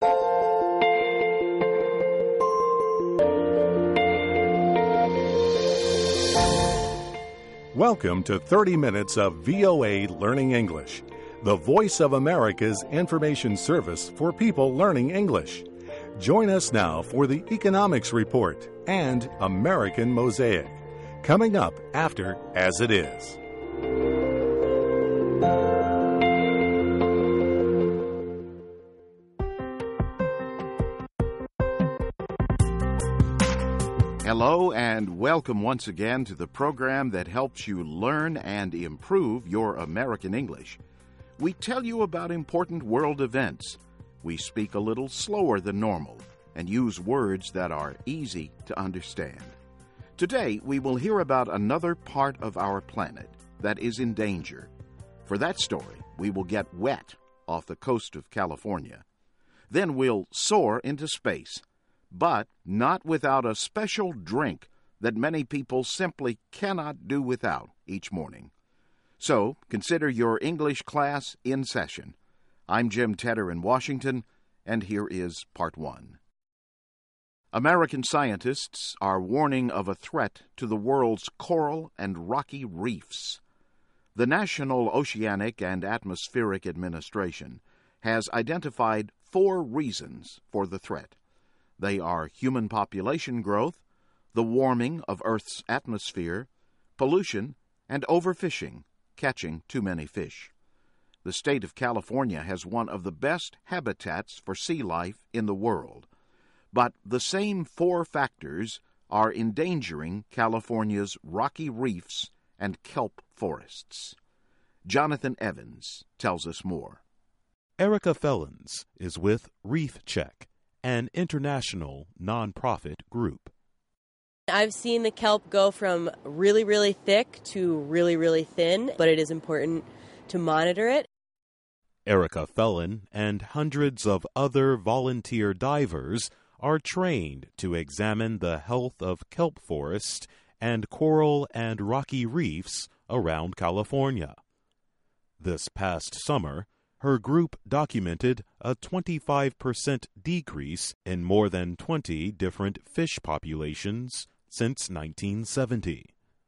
Welcome to 30 Minutes of VOA Learning English, the voice of America's information service for people learning English. Join us now for the Economics Report and American Mosaic, coming up after As It Is. Hello and welcome once again to the program that helps you learn and improve your American English. We tell you about important world events. We speak a little slower than normal and use words that are easy to understand. Today, we will hear about another part of our planet that is in danger. For that story, we will get wet off the coast of California. Then we'll soar into space, but not without a special drink that many people simply cannot do without each morning. So, consider your English class in session. I'm Jim Tedder in Washington, and here is Part 1. American scientists are warning of a threat to the world's coral and rocky reefs. The National Oceanic and Atmospheric Administration has identified 4 reasons for the threat. They are human population growth, the warming of Earth's atmosphere, pollution, and overfishing, catching too many fish. The state of California has one of the best habitats for sea life in the world. But the same 4 factors are endangering California's rocky reefs and kelp forests. Jonathan Evans tells us more. Erica Fellens is with Reef Check, an international nonprofit group. I've seen the kelp go from really, really thick to really, really thin, but it is important to monitor it. Erica Fellin and hundreds of other volunteer divers are trained to examine the health of kelp forest and coral and rocky reefs around California. This past summer, her group documented a 25% decrease in more than 20 different fish populations since 1970.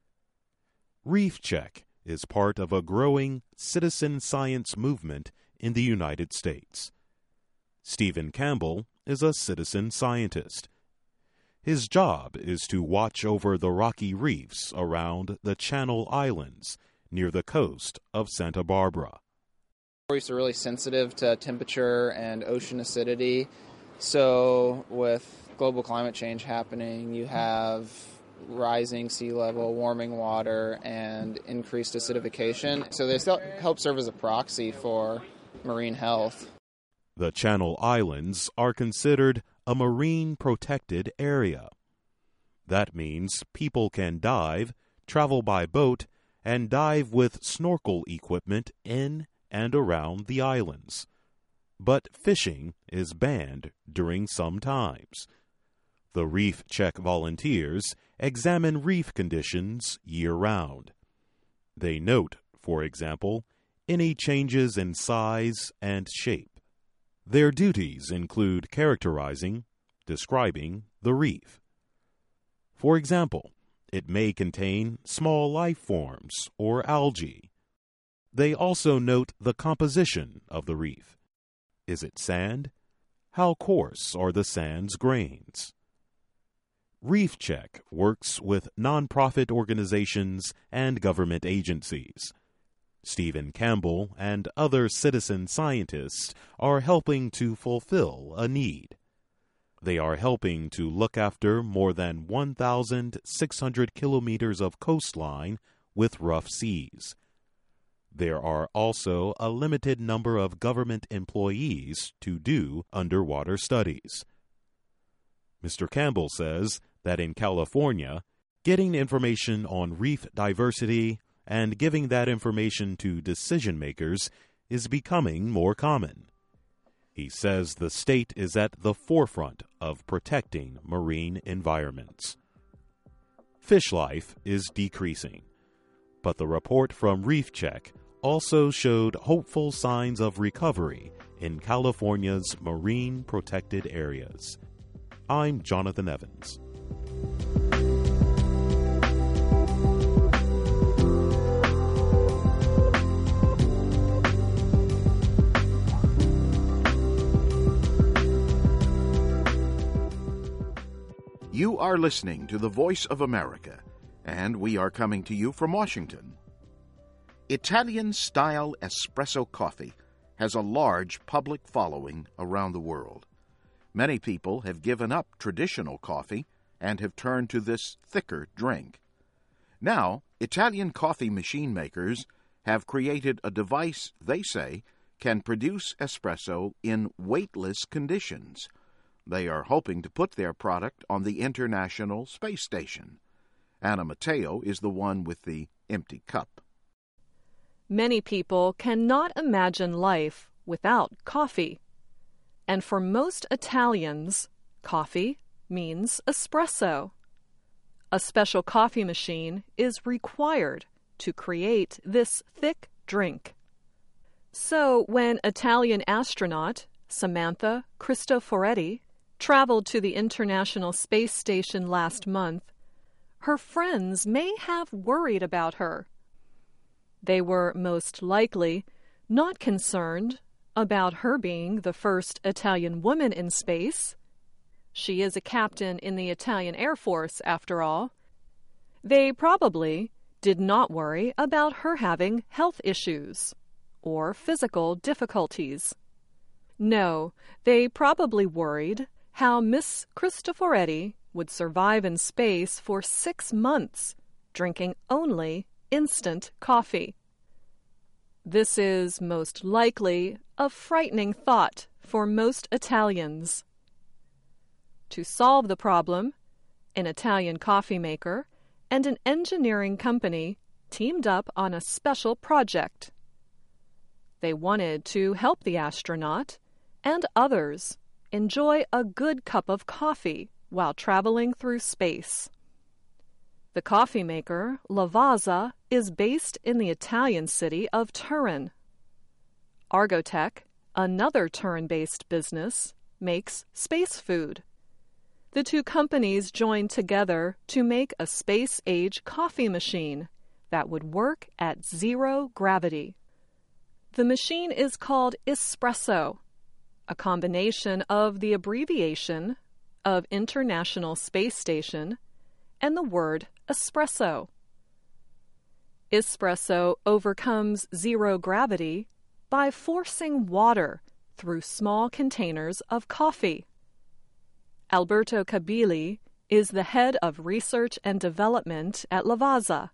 Reef Check is part of a growing citizen science movement in the United States. Stephen Campbell is a citizen scientist. His job is to watch over the rocky reefs around the Channel Islands near the coast of Santa Barbara. Reefs are really sensitive to temperature and ocean acidity. So with global climate change happening, you have rising sea level, warming water, and increased acidification. So they still help serve as a proxy for marine health. The Channel Islands are considered a marine protected area. That means people can dive, travel by boat, and dive with snorkel equipment in and around the islands. But fishing is banned during some times. The Reef Check volunteers examine reef conditions year-round. They note, for example, any changes in size and shape. Their duties include characterizing, describing the reef. For example, it may contain small life forms or algae. They also note the composition of the reef. Is it sand? How coarse are the sand's grains? Reef Check works with nonprofit organizations and government agencies. Stephen Campbell and other citizen scientists are helping to fulfill a need. They are helping to look after more than 1,600 kilometers of coastline with rough seas. There are also a limited number of government employees to do underwater studies. Mr. Campbell says that in California, getting information on reef diversity and giving that information to decision-makers is becoming more common. He says the state is at the forefront of protecting marine environments. Fish life is decreasing, but the report from Reef Check also showed hopeful signs of recovery in California's marine protected areas. I'm Jonathan Evans. You are listening to the Voice of America, and we are coming to you from Washington. Italian-style espresso coffee has a large public following around the world. Many people have given up traditional coffee and have turned to this thicker drink. Now, Italian coffee machine makers have created a device they say can produce espresso in weightless conditions. They are hoping to put their product on the International Space Station. Anna Matteo is the one with the empty cup. Many people cannot imagine life without coffee. And for most Italians, coffee means espresso. A special coffee machine is required to create this thick drink. So when Italian astronaut Samantha Cristoforetti traveled to the International Space Station last month, her friends may have worried about her. They were most likely not concerned about her being the first Italian woman in space. She is a captain in the Italian Air Force, after all. They probably did not worry about her having health issues or physical difficulties. No, they probably worried how Miss Cristoforetti would survive in space for 6 months, drinking only instant coffee. This is most likely a frightening thought for most Italians. To solve the problem, an Italian coffee maker and an engineering company teamed up on a special project. They wanted to help the astronaut and others enjoy a good cup of coffee while traveling through space. The coffee maker, Lavazza, is based in the Italian city of Turin. Argotec, another Turin-based business, makes space food. The two companies joined together to make a space-age coffee machine that would work at 0 gravity. The machine is called Espresso, a combination of the abbreviation of International Space Station and the word espresso. Espresso overcomes 0 gravity by forcing water through small containers of coffee. Alberto Cabili is the head of research and development at Lavazza.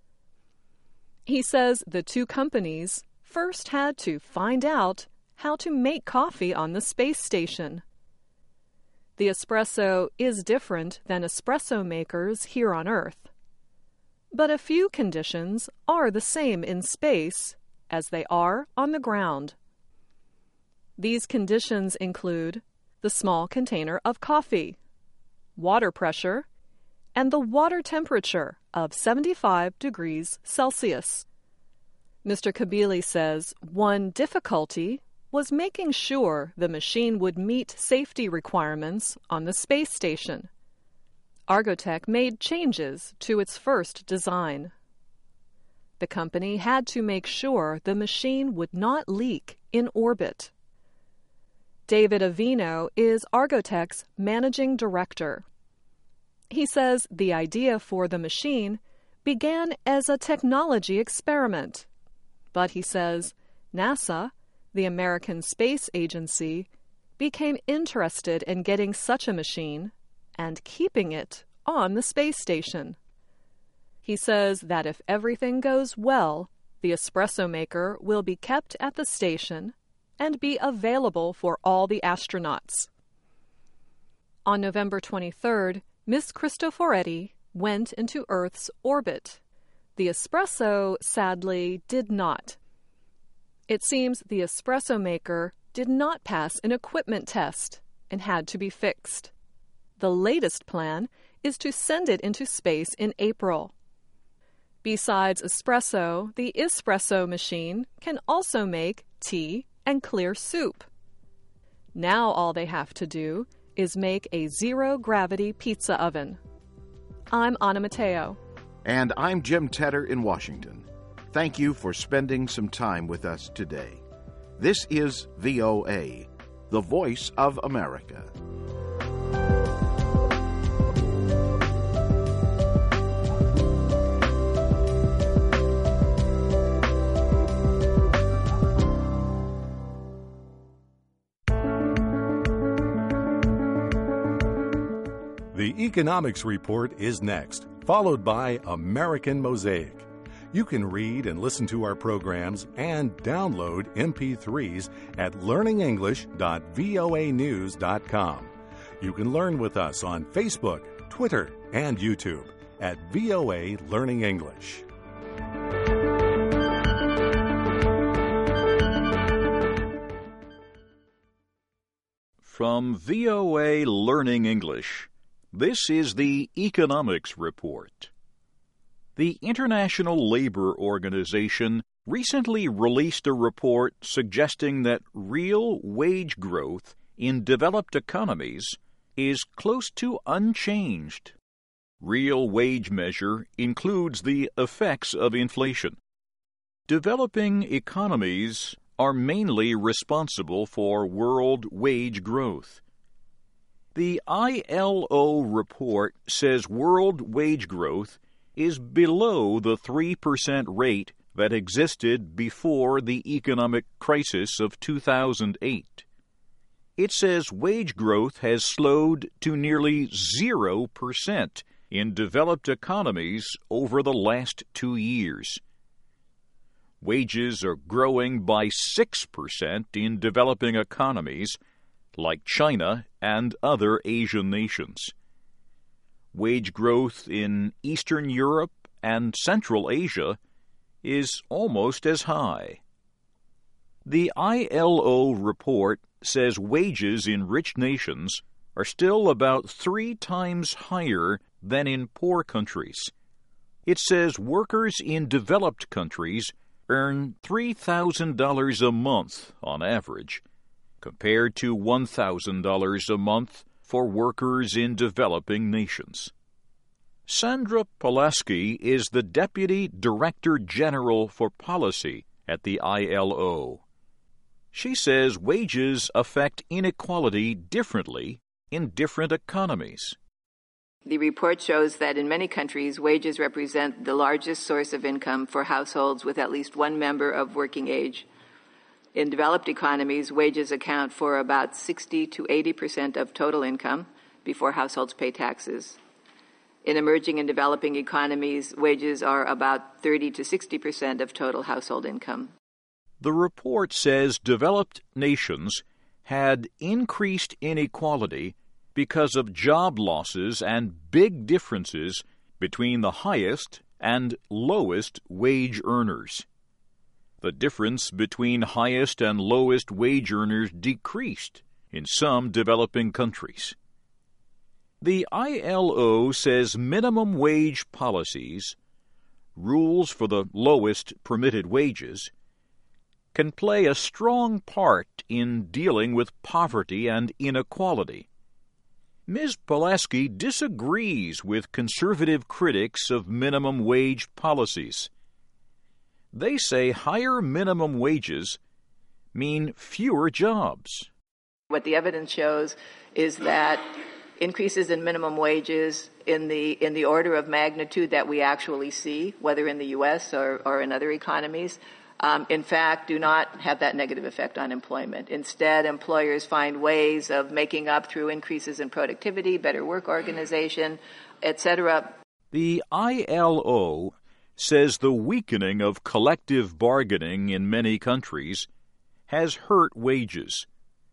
He says the two companies first had to find out how to make coffee on the space station. The espresso is different than espresso makers here on Earth. But a few conditions are the same in space as they are on the ground. These conditions include the small container of coffee, water pressure, and the water temperature of 75 degrees Celsius. Mr. Cabili says one difficulty was making sure the machine would meet safety requirements on the space station. Argotec made changes to its first design. The company had to make sure the machine would not leak in orbit. David Avino is Argotec's managing director. He says the idea for the machine began as a technology experiment, but he says NASA, the American Space Agency, became interested in getting such a machine and keeping it on the space station. He says that if everything goes well, the espresso maker will be kept at the station and be available for all the astronauts. On November 23rd, Miss Cristoforetti went into Earth's orbit. The espresso, sadly, did not. It seems the espresso maker did not pass an equipment test and had to be fixed. The latest plan is to send it into space in April. Besides espresso, the espresso machine can also make tea and clear soup. Now all they have to do is make a zero-gravity pizza oven. I'm Anna Matteo. And I'm Jim Tedder in Washington. Thank you for spending some time with us today. This is VOA, the voice of America. The Economics Report is next, followed by American Mosaic. You can read and listen to our programs and download MP3s at learningenglish.voanews.com. You can learn with us on Facebook, Twitter, and YouTube at VOA Learning English. From VOA Learning English, this is the Economics Report. The International Labor Organization recently released a report suggesting that real wage growth in developed economies is close to unchanged. Real wage measure includes the effects of inflation. Developing economies are mainly responsible for world wage growth. The ILO report says world wage growth is below the 3% rate that existed before the economic crisis of 2008. It says wage growth has slowed to nearly 0% in developed economies over the last 2 years. Wages are growing by 6% in developing economies like China and other Asian nations. Wage growth in Eastern Europe and Central Asia is almost as high. The ILO report says wages in rich nations are still about 3 times higher than in poor countries. It says workers in developed countries earn $3,000 a month on average, compared to $1,000 a month for workers in developing nations. Sandra Pulaski is the Deputy Director General for Policy at the ILO. She says wages affect inequality differently in different economies. The report shows that in many countries, wages represent the largest source of income for households with at least one member of working age. In developed economies, wages account for about 60 to 80% of total income before households pay taxes. In emerging and developing economies, wages are about 30 to 60% of total household income. The report says developed nations had increased inequality because of job losses and big differences between the highest and lowest wage earners. The difference between highest and lowest wage earners decreased in some developing countries. The ILO says minimum wage policies, rules for the lowest permitted wages, can play a strong part in dealing with poverty and inequality. Ms. Pulaski disagrees with conservative critics of minimum wage policies. They say higher minimum wages mean fewer jobs. What the evidence shows is that increases in minimum wages in the order of magnitude that we actually see, whether in the U.S. or in other economies, in fact, do not have that negative effect on employment. Instead, employers find ways of making up through increases in productivity, better work organization, etc. The ILO says the weakening of collective bargaining in many countries has hurt wages.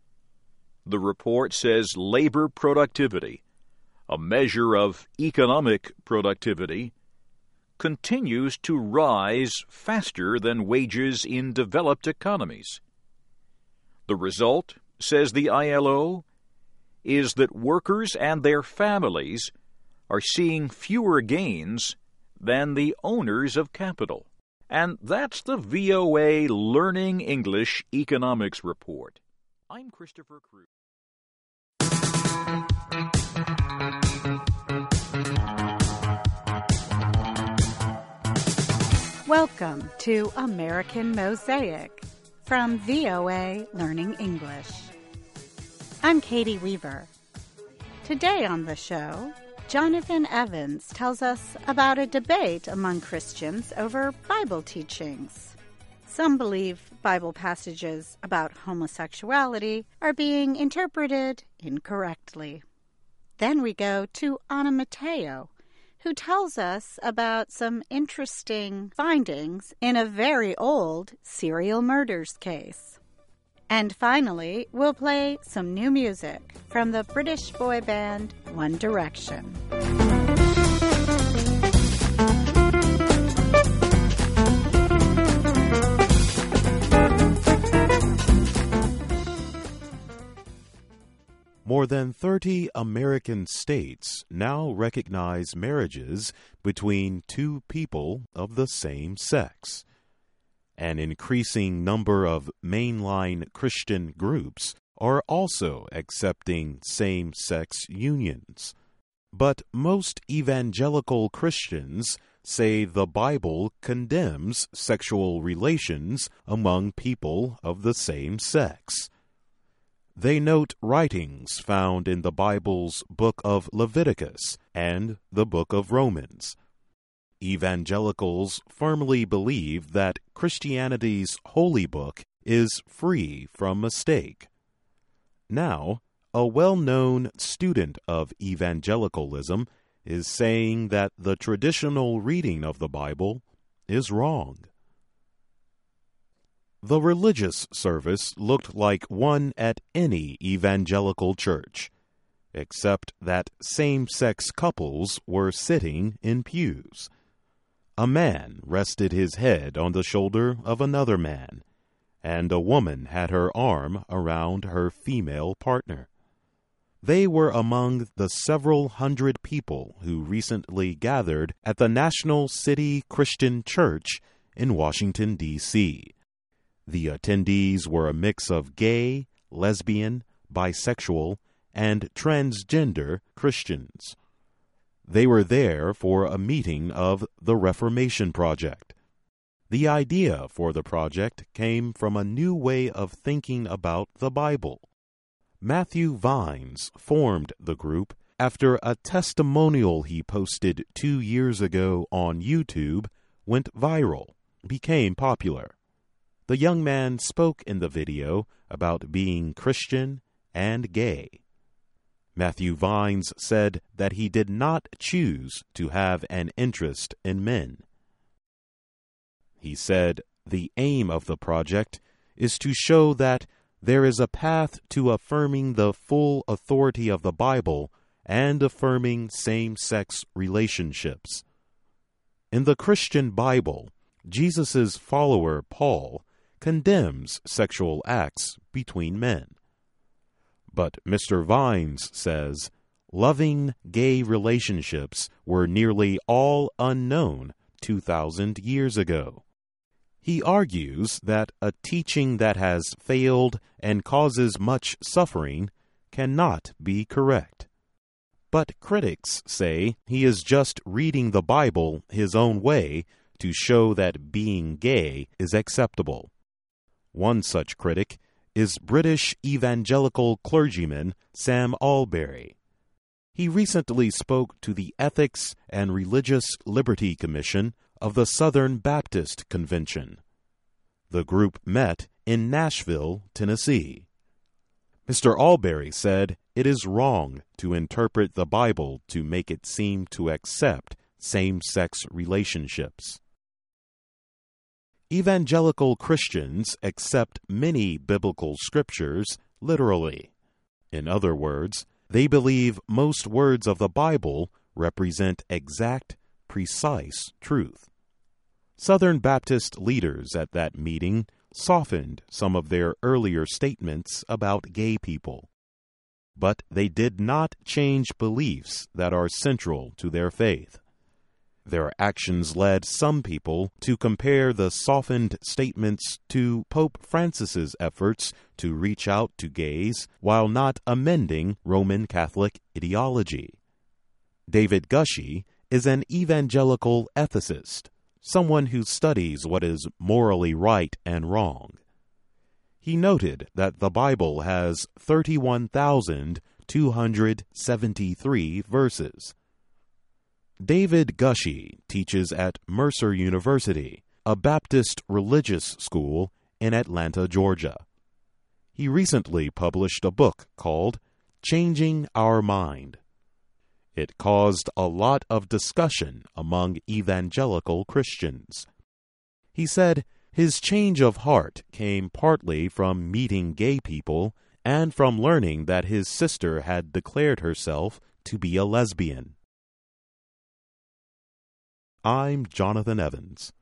The report says labor productivity, a measure of economic productivity, continues to rise faster than wages in developed economies. The result, says the ILO, is that workers and their families are seeing fewer gains than the owners of capital. And that's the VOA Learning English Economics Report. I'm Christopher Cruz. Welcome to American Mosaic from VOA Learning English. I'm Katie Weaver. Today on the show, Jonathan Evans tells us about a debate among Christians over Bible teachings. Some believe Bible passages about homosexuality are being interpreted incorrectly. Then we go to Anna Mateo, who tells us about some interesting findings in a very old serial murders case. And finally, we'll play some new music from the British boy band One Direction. More than 30 American states now recognize marriages between two people of the same sex. An increasing number of mainline Christian groups are also accepting same-sex unions. But most evangelical Christians say the Bible condemns sexual relations among people of the same sex. They note writings found in the Bible's book of Leviticus and the book of Romans. Evangelicals firmly believe that Christianity's holy book is free from mistake. Now, a well-known student of evangelicalism is saying that the traditional reading of the Bible is wrong. The religious service looked like one at any evangelical church, except that same-sex couples were sitting in pews. A man rested his head on the shoulder of another man, and a woman had her arm around her female partner. They were among the several hundred people who recently gathered at the National City Christian Church in Washington, D.C. The attendees were a mix of gay, lesbian, bisexual, and transgender Christians. They were there for a meeting of the Reformation Project. The idea for the project came from a new way of thinking about the Bible. Matthew Vines formed the group after a testimonial he posted 2 years ago on YouTube went viral, became popular. The young man spoke in the video about being Christian and gay. Matthew Vines said that he did not choose to have an interest in men. He said the aim of the project is to show that there is a path to affirming the full authority of the Bible and affirming same-sex relationships. In the Christian Bible, Jesus' follower Paul condemns sexual acts between men. But Mr. Vines says loving gay relationships were nearly all unknown 2,000 years ago. He argues that a teaching that has failed and causes much suffering cannot be correct. But critics say he is just reading the Bible his own way to show that being gay is acceptable. One such critic is British evangelical clergyman Sam Alberry. He recently spoke to the Ethics and Religious Liberty Commission of the Southern Baptist Convention. The group met in Nashville, Tennessee. Mr. Alberry said it is wrong to interpret the Bible to make it seem to accept same-sex relationships. Evangelical Christians accept many biblical scriptures literally. In other words, they believe most words of the Bible represent exact, precise truth. Southern Baptist leaders at that meeting softened some of their earlier statements about gay people. But they did not change beliefs that are central to their faith. Their actions led some people to compare the softened statements to Pope Francis's efforts to reach out to gays while not amending Roman Catholic ideology. David Gushee is an evangelical ethicist, someone who studies what is morally right and wrong. He noted that the Bible has 31,273 verses. David Gushee teaches at Mercer University, a Baptist religious school in Atlanta, Georgia. He recently published a book called Changing Our Mind. It caused a lot of discussion among evangelical Christians. He said his change of heart came partly from meeting gay people and from learning that his sister had declared herself to be a lesbian. I'm Jonathan Evans.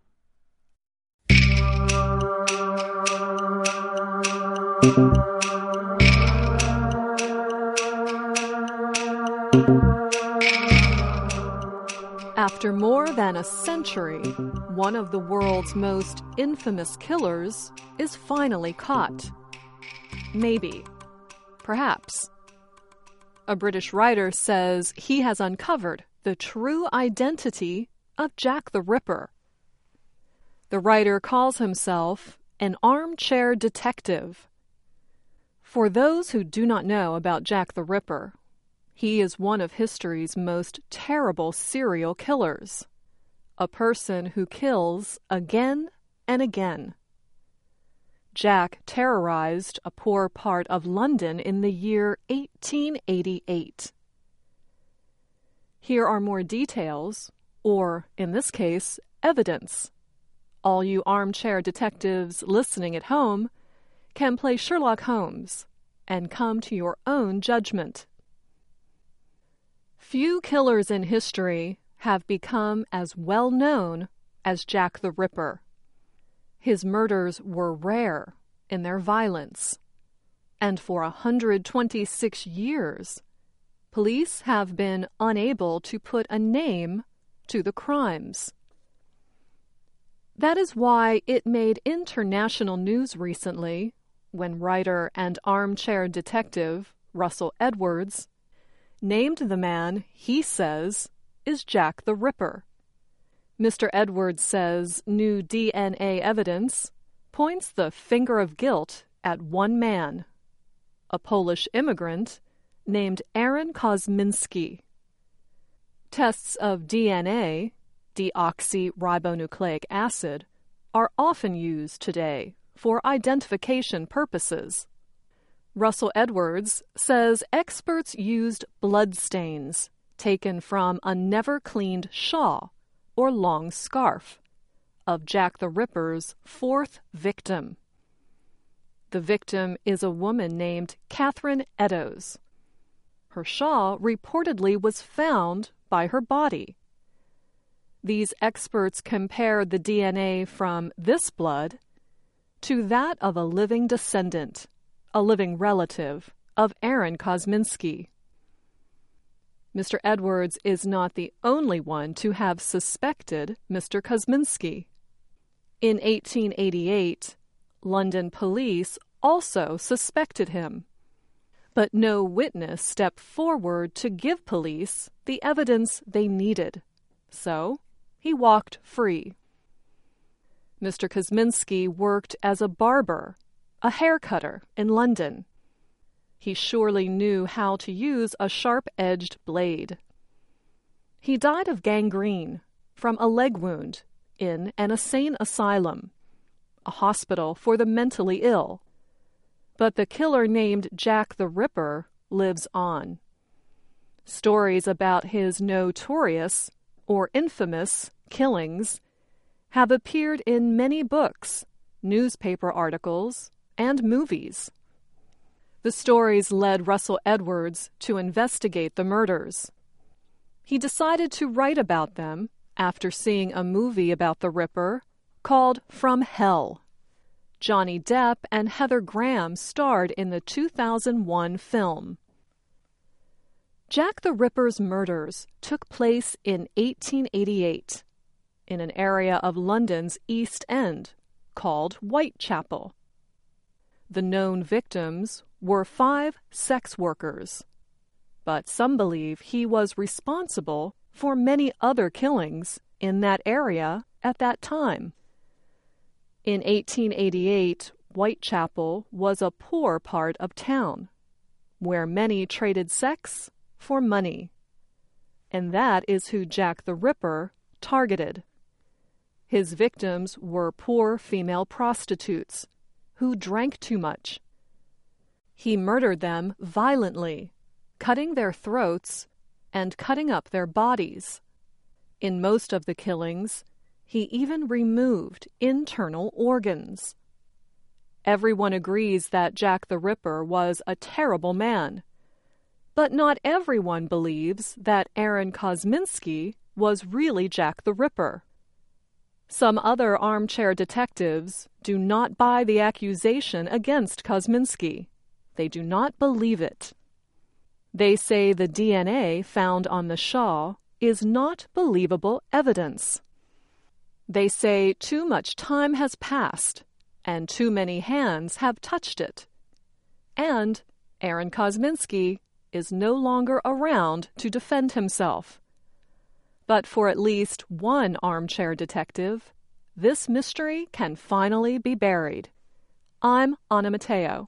After more than a century, one of the world's most infamous killers is finally caught. Maybe. Perhaps. A British writer says he has uncovered the true identity of Jack the Ripper. The writer calls himself an armchair detective. For those who do not know about Jack the Ripper, he is one of history's most terrible serial killers, a person who kills again and again. Jack terrorized a poor part of London in the year 1888. Here are more details, or, in this case, evidence. All you armchair detectives listening at home can play Sherlock Holmes and come to your own judgment. Few killers in history have become as well known as Jack the Ripper. His murders were rare in their violence, and for 126 years, police have been unable to put a name to the crimes. That is why it made international news recently when writer and armchair detective Russell Edwards named the man he says is Jack the Ripper. Mr. Edwards says new DNA evidence points the finger of guilt at one man, a Polish immigrant named Aaron Kosminski. Tests of DNA, deoxyribonucleic acid, are often used today for identification purposes. Russell Edwards says experts used bloodstains taken from a never-cleaned shawl or long scarf of Jack the Ripper's fourth victim. The victim is a woman named Catherine Eddowes. Her shawl reportedly was found by her body. These experts compared the DNA from this blood to that of a living descendant, a living relative of Aaron Kosminski. Mr. Edwards is not the only one to have suspected Mr. Kosminski. In 1888, London police also suspected him, but no witness stepped forward to give police the evidence they needed, so he walked free. Mr. Kosminski worked as a barber, a haircutter in London. He surely knew how to use a sharp-edged blade. He died of gangrene from a leg wound in an insane asylum, a hospital for the mentally ill. But the killer named Jack the Ripper lives on. Stories about his notorious or infamous killings have appeared in many books, newspaper articles, and movies. The stories led Russell Edwards to investigate the murders. He decided to write about them after seeing a movie about the Ripper called From Hell. Johnny Depp and Heather Graham starred in the 2001 film. Jack the Ripper's murders took place in 1888 in an area of London's East End called Whitechapel. The known victims were 5 sex workers, but some believe he was responsible for many other killings in that area at that time. In 1888, Whitechapel was a poor part of town, where many traded sex for money. And that is who Jack the Ripper targeted. His victims were poor female prostitutes who drank too much. He murdered them violently, cutting their throats and cutting up their bodies. In most of the killings, he even removed internal organs. Everyone agrees that Jack the Ripper was a terrible man, but not everyone believes that Aaron Kosminski was really Jack the Ripper. Some other armchair detectives do not buy the accusation against Kosminski. They do not believe it. They say the DNA found on the shawl is not believable evidence. They say too much time has passed and too many hands have touched it. And Aaron Kosminski is no longer around to defend himself. But for at least one armchair detective, this mystery can finally be buried. I'm Anna Matteo.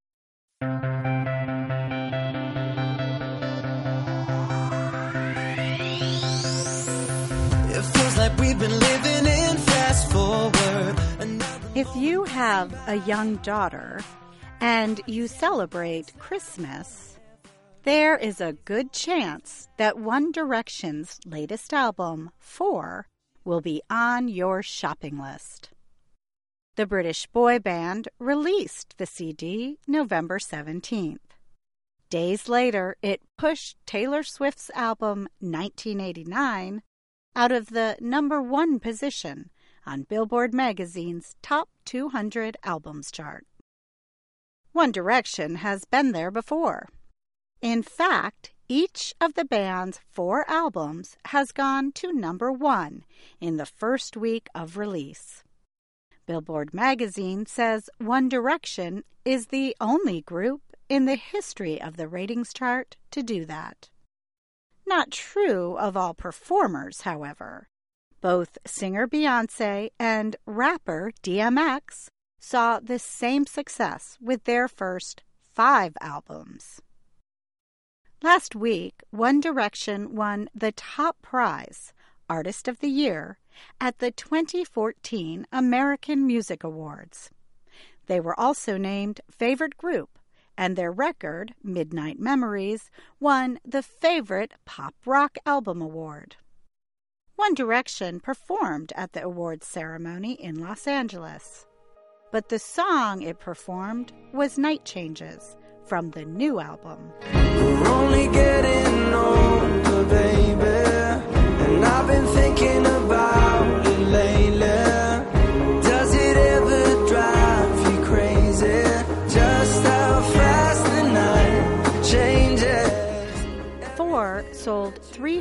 It feels like we've been living in fast forward. If you have a young daughter and you celebrate Christmas, there is a good chance that One Direction's latest album, 4, will be on your shopping list. The British boy band released the CD November 17th. Days later, it pushed Taylor Swift's album 1989 out of the #1 position on Billboard magazine's Top 200 Albums chart. One Direction has been there before. In fact, each of the band's 4 albums has gone to #1 in the first week of release. Billboard magazine says One Direction is the only group in the history of the ratings chart to do that. Not true of all performers, however. Both singer Beyoncé and rapper DMX saw the same success with their first 5 albums. Last week, One Direction won the top prize, Artist of the Year, at the 2014 American Music Awards. They were also named Favorite Group, and their record, Midnight Memories, won the Favorite Pop Rock Album Award. One Direction performed at the awards ceremony in Los Angeles, but the song it performed was Night Changes from the new album. We're only getting older, baby, and I've been thinking about it lately. Does it ever drive you crazy, just how fast the night changes? 4 sold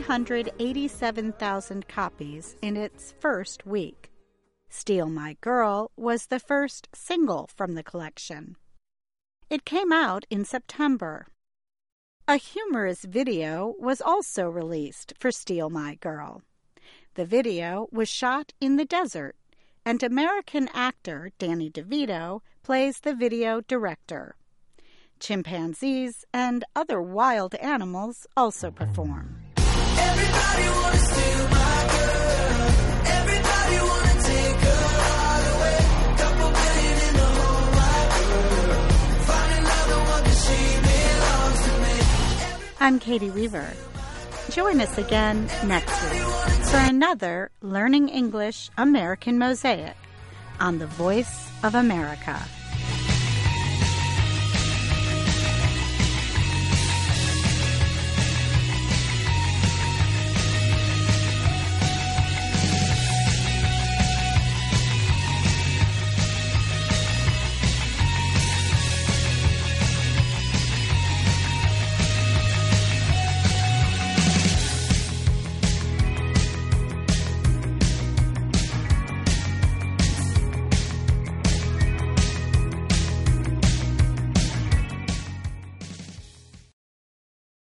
387,000 copies in its first week. Steal My Girl was the first single from the collection. It came out in September. A humorous video was also released for Steal My Girl. The video was shot in the desert, and American actor Danny DeVito plays the video director. Chimpanzees and other wild animals also perform. Everybody wanna steal my girl. Everybody wanna take her all away. Couple billion in the whole wide world. Find another one 'cause she belongs to me. I'm Katie Weaver. Join us again next week for another Learning English American Mosaic on the Voice of America.